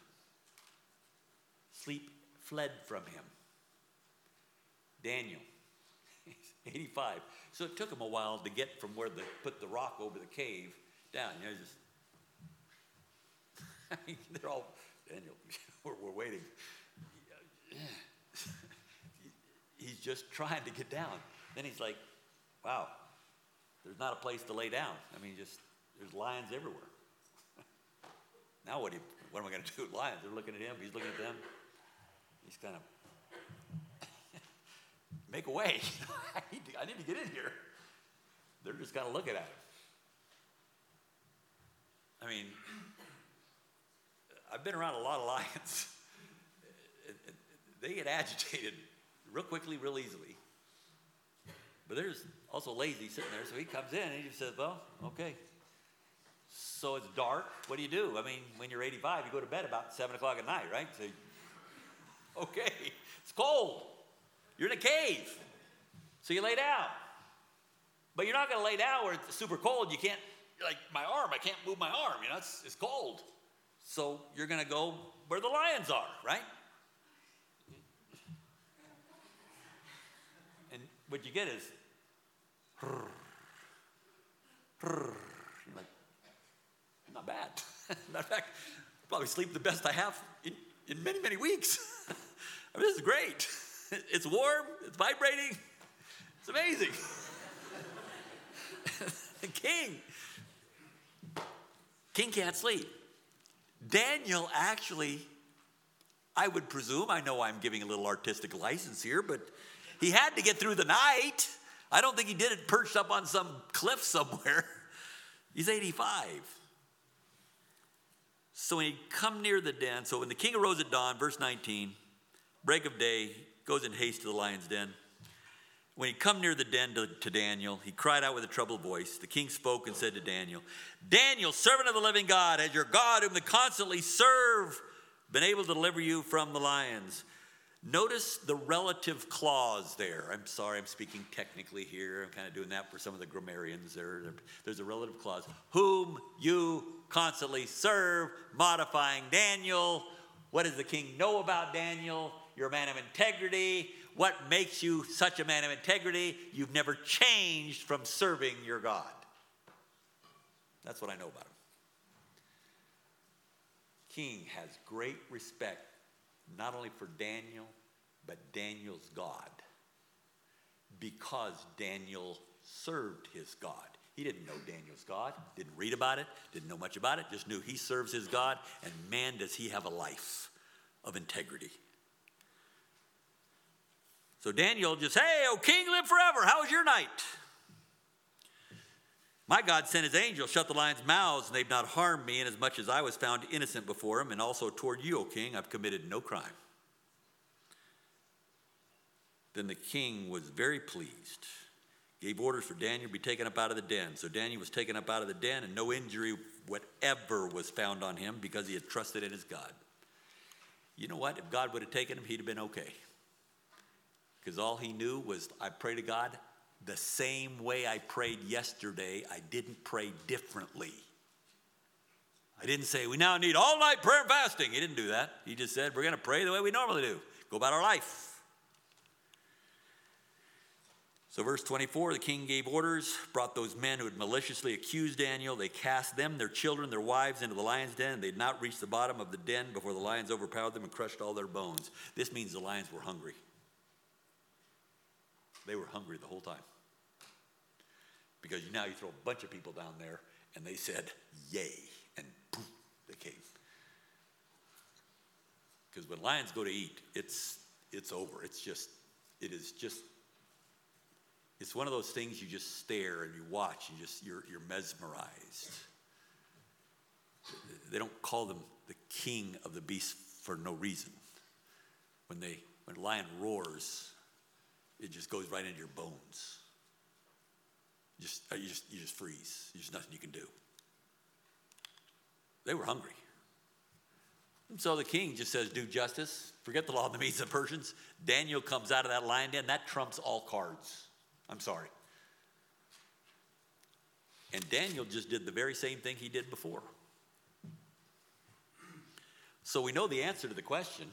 Sleep fled from him. Daniel, he's 85. So it took him a while to get from where they put the rock over the cave down. They're all, Daniel, we're waiting. He's just trying to get down. Then he's like, wow, there's not a place to lay down. There's lions everywhere. Now what am I going to do? Lions, they're looking at him. He's looking at them. He's kind of, make a way. I need to get in here. They're just kind of looking at him. I've been around a lot of lions. they get agitated real quickly, real easily. But there's also lazy sitting there, so he comes in and he just says, well, okay. So it's dark. What do? I mean, when you're 85, you go to bed about 7 o'clock at night, right? So, okay, it's cold. You're in a cave. So you lay down. But you're not going to lay down where it's super cold. You can't, like my arm, I can't move my arm. You know, it's cold. So you're going to go where the lions are, right? And what you get is, like, not bad. Matter of fact, I probably sleep the best I have in many, many weeks. I mean, this is great. It's warm. It's vibrating. It's amazing. The king can't sleep. Daniel actually, I would presume, I know I'm giving a little artistic license here, but he had to get through the night. I don't think he did it perched up on some cliff somewhere. He's 85. So when he come near the den, so when the king arose at dawn, verse 19, break of day, goes in haste to the lion's den. When he come near the den to Daniel, he cried out with a troubled voice. The king spoke and said to Daniel, Daniel, servant of the living God, has your God, whom they constantly serve, been able to deliver you from the lions? Notice the relative clause there. I'm sorry, I'm speaking technically here. I'm kind of doing that for some of the grammarians. There's a relative clause. Whom you constantly serve, modifying Daniel. What does the king know about Daniel? You're a man of integrity. What makes you such a man of integrity? You've never changed from serving your God. That's what I know about him. King has great respect, not only for Daniel, but Daniel's God, because Daniel served his God. He didn't know Daniel's God, didn't read about it, didn't know much about it, just knew he serves his God, and man, does he have a life of integrity. So Daniel just, hey, O king, live forever. How was your night? My God sent his angel, shut the lions' mouths, and they've not harmed me, inasmuch as I was found innocent before him, and also toward you, O king, I've committed no crime. Then the king was very pleased, gave orders for Daniel to be taken up out of the den. So Daniel was taken up out of the den, and no injury whatever was found on him, because he had trusted in his God. You know what? If God would have taken him, he'd have been okay. Because all he knew was, I pray to God the same way I prayed yesterday. I didn't pray differently. I didn't say, we now need all-night prayer and fasting. He didn't do that. He just said, we're going to pray the way we normally do. Go about our life. So verse 24, the king gave orders, brought those men who had maliciously accused Daniel. They cast them, their children, their wives into the lion's den. They had not reached the bottom of the den before the lions overpowered them and crushed all their bones. This means the lions were hungry. They were hungry the whole time. Because now you throw a bunch of people down there, and they said, yay, and poof, they came. Because when lions go to eat, it's over. It's one of those things you just stare and you watch, and you're mesmerized. They don't call them the king of the beasts for no reason. When a lion roars, it just goes right into your bones. You just freeze. There's nothing you can do. They were hungry. And so the king just says, do justice. Forget the law of the Medes and Persians. Daniel comes out of that lion den. That trumps all cards. I'm sorry. And Daniel just did the very same thing he did before. So we know the answer to the question.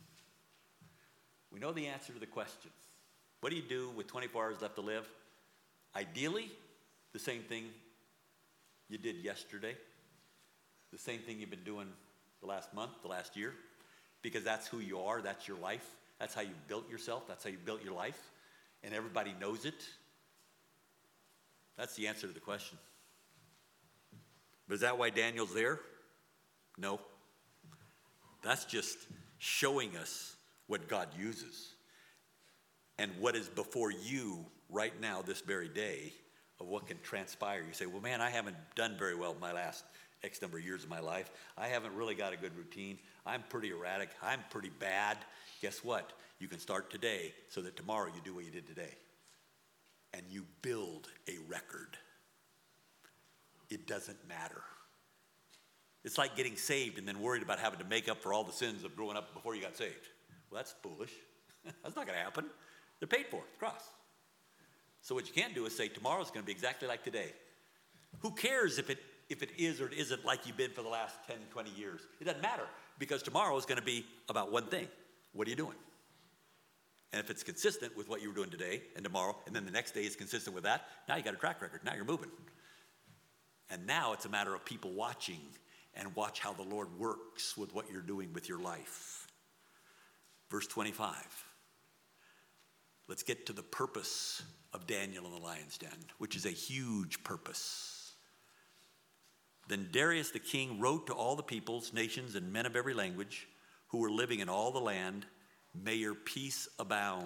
What do you do with 24 hours left to live? Ideally, the same thing you did yesterday. The same thing you've been doing the last month, the last year. Because that's who you are, that's your life. That's how you built yourself, that's how you built your life. And everybody knows it. That's the answer to the question. But is that why Daniel's there? No. That's just showing us what God uses. And what is before you right now, this very day, of what can transpire. You say, well, man, I haven't done very well my last X number of years of my life. I haven't really got a good routine. I'm pretty erratic. I'm pretty bad. Guess what? You can start today so that tomorrow you do what you did today. And you build a record. It doesn't matter. It's like getting saved and then worried about having to make up for all the sins of growing up before you got saved. Well, that's foolish. That's not going to happen. They're paid for at the cross. So what you can't do is say tomorrow's going to be exactly like today. Who cares if it is or it isn't like you've been for the last 10, 20 years? It doesn't matter, because tomorrow is going to be about one thing. What are you doing? And if it's consistent with what you were doing today and tomorrow, and then the next day is consistent with that, now you got a track record. Now you're moving. And now it's a matter of people watching and watch how the Lord works with what you're doing with your life. Verse 25. Let's get to the purpose of Daniel in the lion's den, which is a huge purpose. Then Darius the king wrote to all the peoples, nations, and men of every language who were living in all the land, may your peace abound.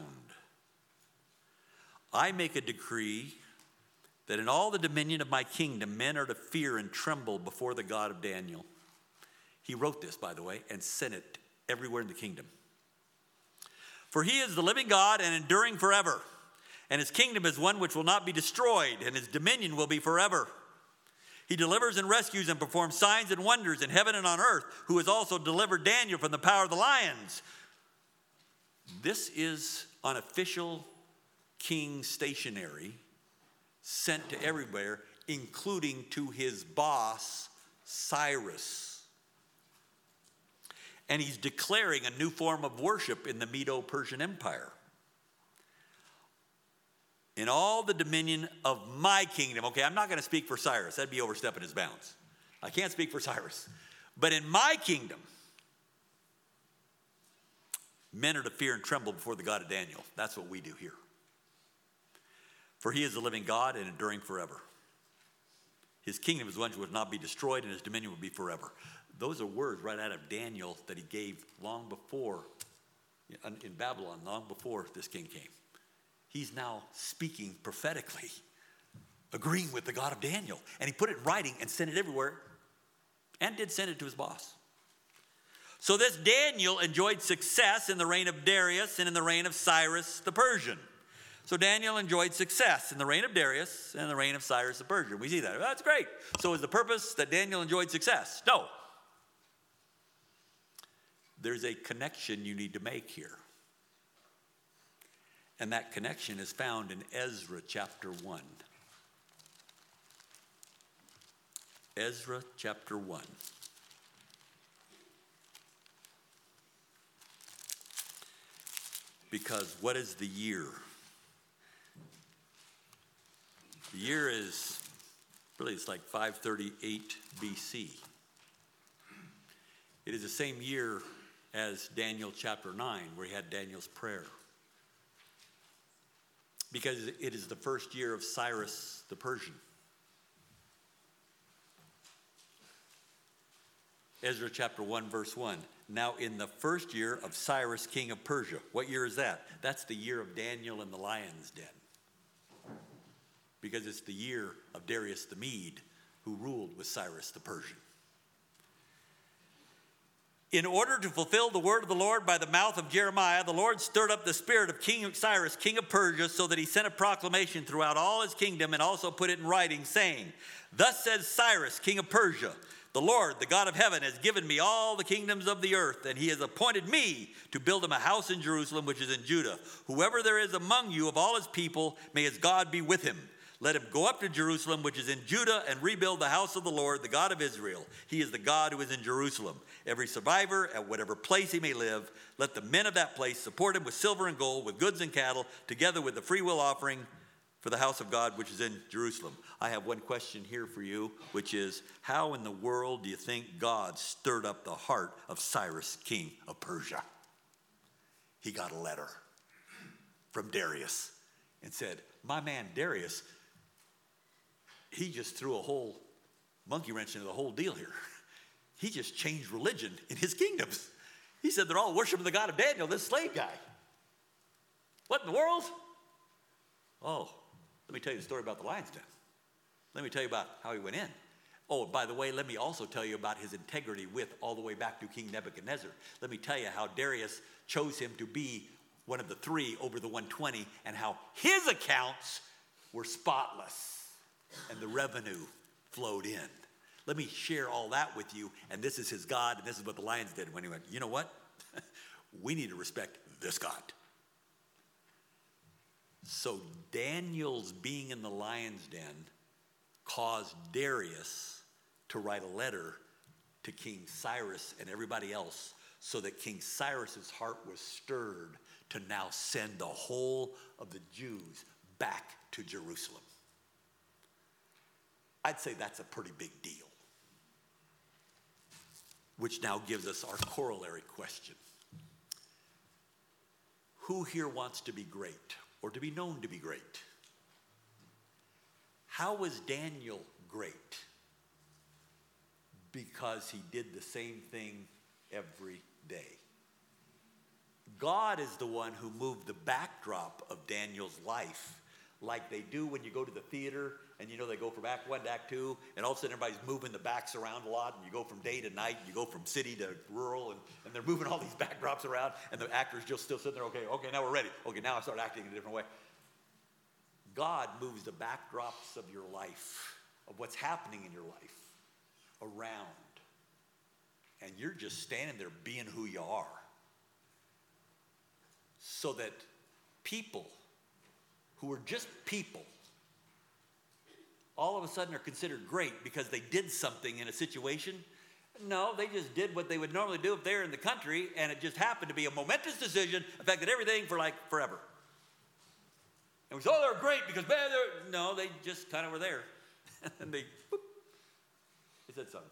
I make a decree that in all the dominion of my kingdom, men are to fear and tremble before the God of Daniel. He wrote this, by the way, and sent it everywhere in the kingdom. For he is the living God and enduring forever, and his kingdom is one which will not be destroyed, and his dominion will be forever. He delivers and rescues and performs signs and wonders in heaven and on earth, who has also delivered Daniel from the power of the lions. This is unofficial king stationery sent to everywhere, including to his boss, Cyrus. And he's declaring a new form of worship in the Medo-Persian Empire. In all the dominion of my kingdom. Okay, I'm not going to speak for Cyrus. That'd be overstepping his bounds. I can't speak for Cyrus. But in my kingdom, men are to fear and tremble before the God of Daniel. That's what we do here. For he is the living God and enduring forever. His kingdom is one which will not be destroyed, and his dominion will be forever. Those are words right out of Daniel that he gave long before, in Babylon, long before this king came. He's now speaking prophetically, agreeing with the God of Daniel. And he put it in writing and sent it everywhere, and did send it to his boss. So this Daniel enjoyed success in the reign of Darius and in the reign of Cyrus the Persian. So Daniel enjoyed success in the reign of Darius and in the reign of Cyrus the Persian. We see that. That's great. So is the purpose that Daniel enjoyed success? No. There's a connection you need to make here. And that connection is found in Ezra chapter 1. Ezra chapter 1. Because what is the year? The year is, really it's like 538 BC. It is the same year as Daniel chapter 9, where he had Daniel's prayer. Because it is the first year of Cyrus the Persian. Ezra chapter 1, verse 1. Now in the first year of Cyrus, king of Persia. What year is that? That's the year of Daniel in the lion's den. Because it's the year of Darius the Mede, who ruled with Cyrus the Persian. In order to fulfill the word of the Lord by the mouth of Jeremiah, the Lord stirred up the spirit of King Cyrus, king of Persia, so that he sent a proclamation throughout all his kingdom and also put it in writing, saying, Thus says Cyrus, king of Persia, the Lord, the God of heaven, has given me all the kingdoms of the earth, and he has appointed me to build him a house in Jerusalem, which is in Judah. Whoever there is among you of all his people, may his God be with him. Let him go up to Jerusalem, which is in Judah, and rebuild the house of the Lord, the God of Israel. He is the God who is in Jerusalem. Every survivor, at whatever place he may live, let the men of that place support him with silver and gold, with goods and cattle, together with the freewill offering for the house of God, which is in Jerusalem. I have one question here for you, which is, how in the world do you think God stirred up the heart of Cyrus, king of Persia? He got a letter from Darius and said, my man Darius, he just threw a whole monkey wrench into the whole deal here. He just changed religion in his kingdoms. He said they're all worshiping the God of Daniel, this slave guy. What in the world? Oh, let me tell you the story about the lion's den. Let me tell you about how he went in. Oh, by the way, let me also tell you about his integrity with all the way back to King Nebuchadnezzar. Let me tell you how Darius chose him to be one of the three over the 120 and how his accounts were spotless and the revenue flowed in. Let me share all that with you, and this is his God, and this is what the lions did when he went, you know what? We need to respect this God. So Daniel's being in the lion's den caused Darius to write a letter to King Cyrus and everybody else so that King Cyrus's heart was stirred to now send the whole of the Jews back to Jerusalem. I'd say that's a pretty big deal. Which now gives us our corollary question. Who here wants to be great or to be known to be great? How was Daniel great? Because he did the same thing every day. God is the one who moved the backdrop of Daniel's life, like they do when you go to the theater and you know they go from act 1 to act 2, and all of a sudden everybody's moving the backs around a lot, and you go from day to night, you go from city to rural, and they're moving all these backdrops around, and the actors just still sitting there, okay, now we're ready. Okay, now I start acting in a different way. God moves the backdrops of your life, of what's happening in your life, around. And you're just standing there being who you are. So that people who are just people all of a sudden are considered great because they did something in a situation. No, they just did what they would normally do if they're in the country, and it just happened to be a momentous decision, affected everything for like forever. And we said, oh, they're great because, man, no, they just kind of were there. And they said something.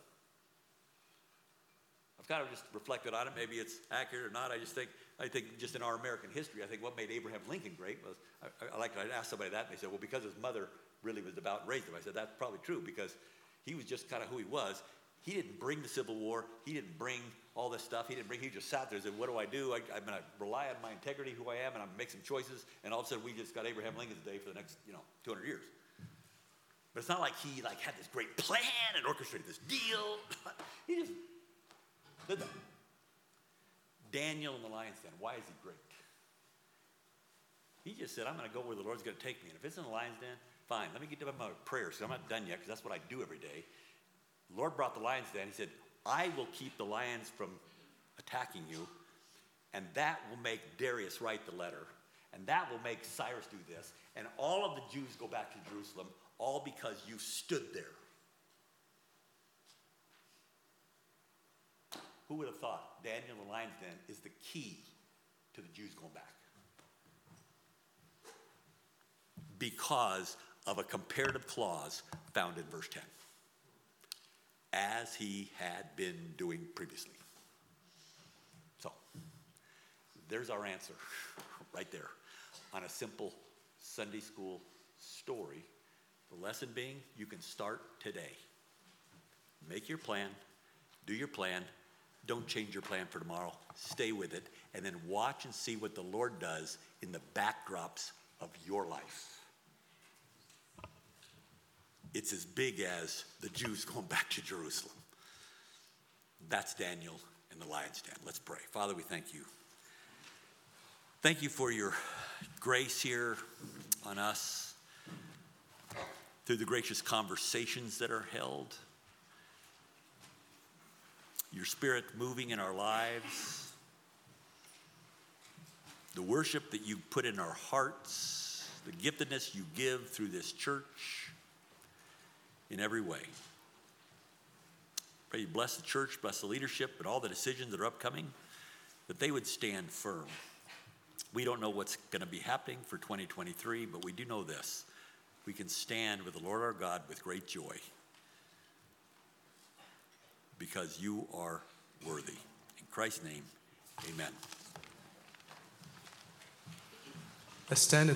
I've kind of just reflected on it. Maybe it's accurate or not. I think just in our American history, I think what made Abraham Lincoln great was, I asked somebody that, and they said, well, because his mother really was devout and raised him. I said, that's probably true, because he was just kind of who he was. He didn't bring the Civil War. He didn't bring all this stuff. He just sat there and said, what do I do? I'm going to rely on my integrity, who I am, and I'm going to make some choices. And all of a sudden, we just got Abraham Lincoln's day for the next, 200 years. But it's not like he had this great plan and orchestrated this deal. He just did that. Daniel in the lion's den, why is he great? He just said, I'm going to go where the Lord's going to take me. And if it's in the lion's den, fine. Let me get to my prayers, because I'm not done yet, because that's what I do every day. The Lord brought the lion's den. He said, I will keep the lions from attacking you, and that will make Darius write the letter, and that will make Cyrus do this, and all of the Jews go back to Jerusalem, all because you stood there. Who would have thought Daniel in the lion's den is the key to the Jews going back? Because of a comparative clause found in verse 10. As he had been doing previously. So, there's our answer right there on a simple Sunday school story. The lesson being, you can start today. Make your plan, do your plan, don't change your plan for tomorrow, stay with it, and then watch and see what the Lord does in the backdrops of your life. It's as big as the Jews going back to Jerusalem. That's Daniel in the lion's den. Let's pray. Father, we thank you. Thank you for your grace here on us through the gracious conversations that are held, your Spirit moving in our lives, the worship that you put in our hearts, the giftedness you give through this church in every way. Pray you bless the church, bless the leadership, and all the decisions that are upcoming, that they would stand firm. We don't know what's going to be happening for 2023, but we do know this. We can stand with the Lord our God with great joy because you are worthy. In Christ's name, amen. Let's stand.